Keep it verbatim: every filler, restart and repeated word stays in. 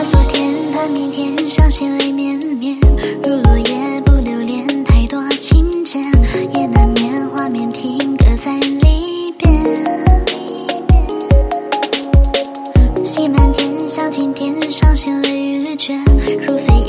把昨天盼明天，伤心泪绵绵，如落叶不留恋，太多情节，也难免画面停格在离别。戏漫天，想晴天，伤心泪欲绝，如飞